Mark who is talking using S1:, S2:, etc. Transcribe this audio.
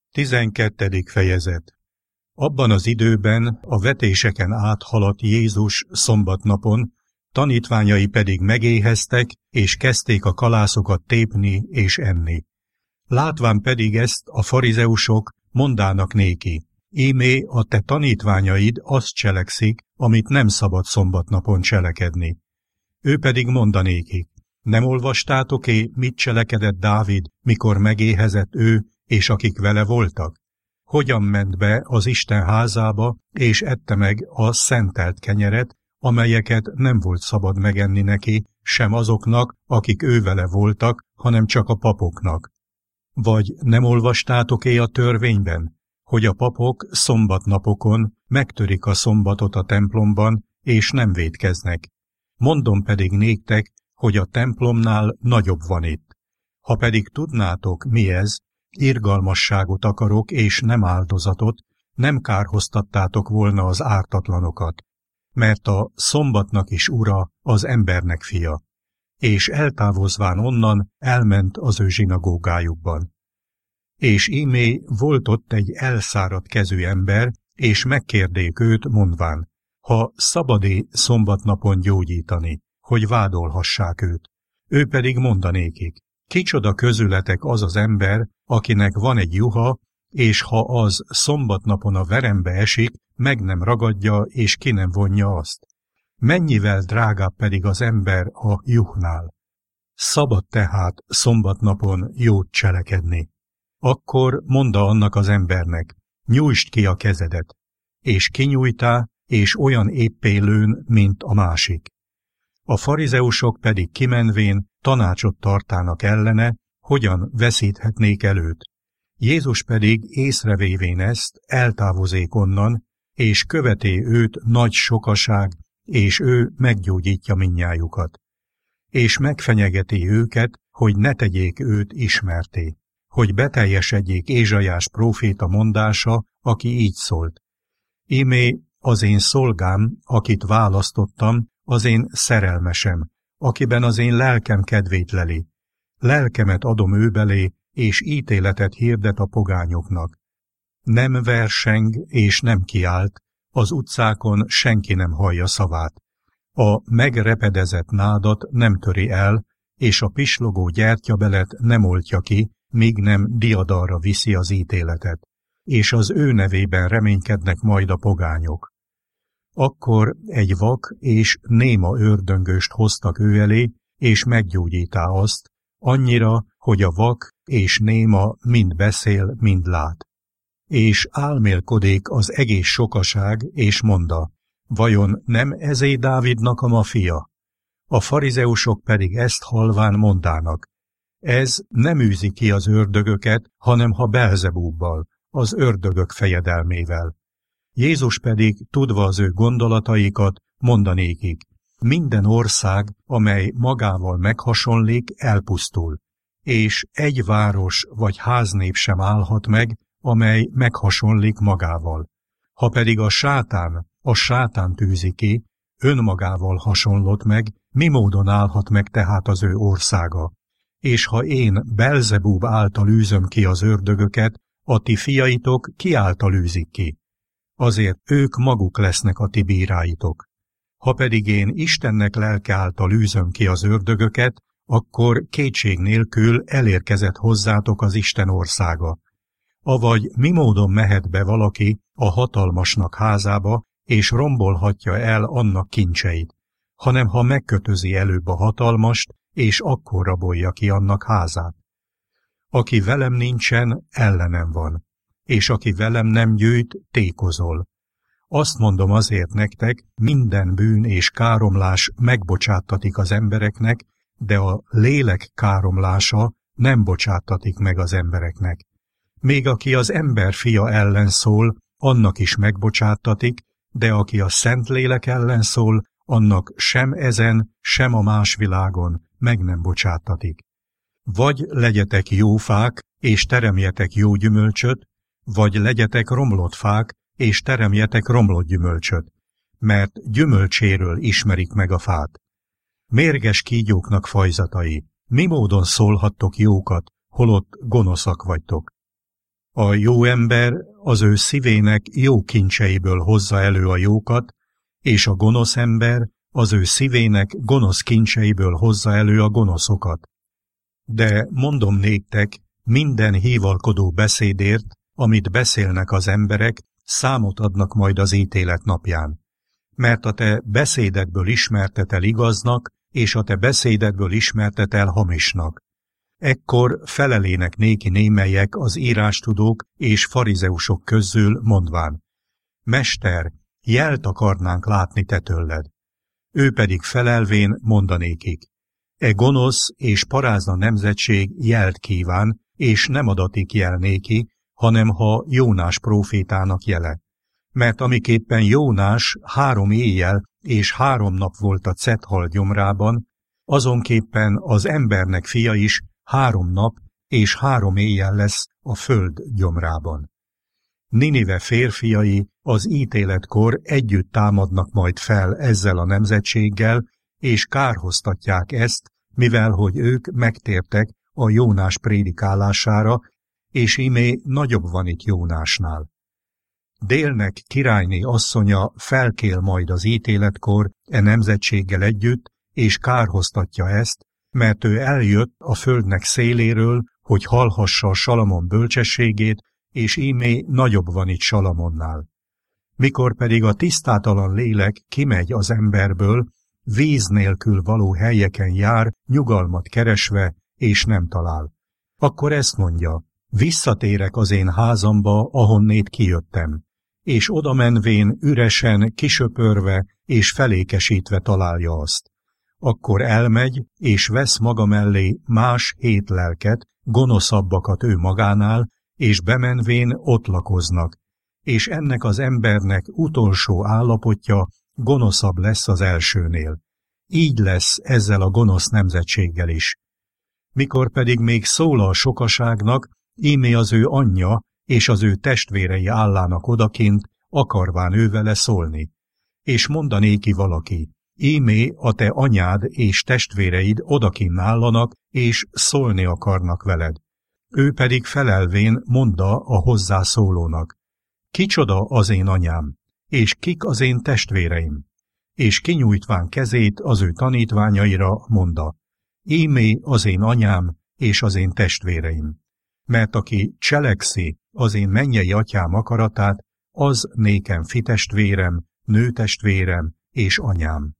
S1: 12. fejezet. Abban az időben a vetéseken áthaladt Jézus szombatnapon, tanítványai pedig megéheztek, és kezdték a kalászokat tépni és enni. Látván pedig ezt a farizeusok mondának néki: ímé a te tanítványaid azt cselekszik, amit nem szabad szombatnapon cselekedni. Ő pedig mondanékik: nem olvastátok-e, mit cselekedett Dávid, mikor megéhezett ő, és akik vele voltak? Hogyan ment be az Isten házába, és ette meg a szentelt kenyeret, amelyeket nem volt szabad megenni neki, sem azoknak, akik ő vele voltak, hanem csak a papoknak. Vagy nem olvastátok-e a törvényben, hogy a papok szombatnapokon megtörik a szombatot a templomban, és nem vétkeznek? Mondom pedig néktek, hogy a templomnál nagyobb van itt. Ha pedig tudnátok, mi ez, irgalmasságot akarok, és nem áldozatot, nem kárhoztattátok volna az ártatlanokat, mert a szombatnak is ura az embernek fia. És eltávozván onnan elment az ő zsinagógájukban. És ímé volt ott egy elszáradt kezű ember, és megkérdék őt, mondván: ha szabad-e szombatnapon gyógyítani, hogy vádolhassák őt. Ő pedig mondanékik: kicsoda közületek az az ember, akinek van egy juha, és ha az szombatnapon a verembe esik, meg nem ragadja, és ki nem vonja azt. Mennyivel drágább pedig az ember a juhnál. Szabad tehát szombatnapon jót cselekedni. Akkor mondta annak az embernek: nyújtsd ki a kezedet. És kinyújtá, és olyan éppélőn, mint a másik. A farizeusok pedig kimenvén tanácsot tartának ellene, hogyan veszíthetnék el őt. Jézus pedig észrevévén ezt eltávozék onnan, és követé őt nagy sokaság, és ő meggyógyítja mindnyájukat. És megfenyegeti őket, hogy ne tegyék őt ismerté, hogy beteljesedjék Ézsaiás próféta mondása, aki így szólt: ímé az én szolgám, akit választottam, az én szerelmesem, akiben az én lelkem kedvét leli. Lelkemet adom ő belé, és ítéletet hirdet a pogányoknak. Nem verseng és nem kiált, az utcákon senki nem hallja szavát. A megrepedezett nádat nem töri el, és a pislogó gyertyabelet nem oltja ki, míg nem diadalra viszi az ítéletet, és az ő nevében reménykednek majd a pogányok. Akkor egy vak és néma ördöngöst hoztak ő elé, és meggyógyítá azt, annyira, hogy a vak és néma mind beszél, mind lát. És álmélkodik az egész sokaság, és mondta: vajon nem ezé Dávidnak a fia? A farizeusok pedig ezt halván mondának: ez nem űzi ki az ördögöket, hanem ha Belzebubbal, az ördögök fejedelmével. Jézus pedig, tudva az ő gondolataikat, mondanékik: minden ország, amely magával meghasonlik, elpusztul, és egy város vagy háznép sem állhat meg, amely meghasonlik magával. Ha pedig a sátán tűzi ki, önmagával hasonlott meg, mi módon állhat meg tehát az ő országa? És ha én Belzebub által űzöm ki az ördögöket, a ti fiaitok ki által űzik ki? Azért ők maguk lesznek a ti bíráitok. Ha pedig én Istennek lelke által űzöm ki az ördögöket, akkor kétség nélkül elérkezett hozzátok az Isten országa. Avagy mi módon mehet be valaki a hatalmasnak házába, és rombolhatja el annak kincseit, hanem ha megkötözi előbb a hatalmast, és akkor rabolja ki annak házát. Aki velem nincsen, ellenem van, és aki velem nem gyűjt, tékozol. Azt mondom azért nektek, minden bűn és káromlás megbocsáttatik az embereknek, de a lélek káromlása nem bocsáttatik meg az embereknek. Még aki az ember fia ellen szól, annak is megbocsáttatik, de aki a Szentlélek ellen szól, annak sem ezen, sem a más világon meg nem bocsáttatik. Vagy legyetek jó fák, és teremjetek jó gyümölcsöt, vagy legyetek romlott fák, és teremjetek romlott gyümölcsöt, mert gyümölcséről ismerik meg a fát. Mérges kígyóknak fajzatai, mi módon szólhattok jókat, holott gonoszak vagytok? A jó ember az ő szívének jó kincseiből hozza elő a jókat, és a gonosz ember az ő szívének gonosz kincseiből hozza elő a gonoszokat. De mondom néktek, minden hívalkodó beszédért, amit beszélnek az emberek, számot adnak majd az ítélet napján. Mert a te beszédedből ismertetel igaznak, és a te beszédedből ismertetel hamisnak. Ekkor felelének néki némelyek az írástudók és farizeusok közül mondván: Mester, jelt akarnánk látni te tőled. Ő pedig felelvén mondanékik: E gonosz és parázna nemzetség jelt kíván, és nem adatik jel néki, hanem ha Jónás prófétának jele. Mert amiképpen Jónás 3 éjjel és 3 nap volt a cethal gyomrában, azonképpen az embernek fia is 3 nap és 3 éjjel lesz a föld gyomrában. Ninive férfiai az ítéletkor együtt támadnak majd fel ezzel a nemzetséggel, és kárhoztatják ezt, mivel hogy ők megtértek a Jónás prédikálására, és imé nagyobb van itt Jónásnál. Délnek királyné asszonya felkél majd az ítéletkor e nemzetséggel együtt, és kárhoztatja ezt, mert ő eljött a földnek széléről, hogy hallhassa Salamon bölcsességét, és ímé nagyobb van itt Salamonnál. Mikor pedig a tisztátalan lélek kimegy az emberből, víz nélkül való helyeken jár, nyugalmat keresve, és nem talál. Akkor ezt mondja: visszatérek az én házamba, ahonnét kijöttem, és oda menvén üresen, kisöpörve és felékesítve találja azt. Akkor elmegy, és vesz maga mellé más 7 lelket, gonoszabbakat ő magánál, és bemenvén ott lakoznak, és ennek az embernek utolsó állapotja gonoszabb lesz az elsőnél. Így lesz ezzel a gonosz nemzetséggel is. Mikor pedig még szól a sokaságnak, ímé az ő anyja és az ő testvérei állának odakint, akarván ővele szólni. És mondanéki valaki: ímé a te anyád és testvéreid odakinn állanak, és szólni akarnak veled. Ő pedig felelvén mondta a hozzászólónak: kicsoda az én anyám, és kik az én testvéreim? És kinyújtván kezét az ő tanítványaira mondta: ímé az én anyám és az én testvéreim. Mert aki cselekszi az én mennyei atyám akaratát, az nékem fitestvérem, nőtestvérem és anyám.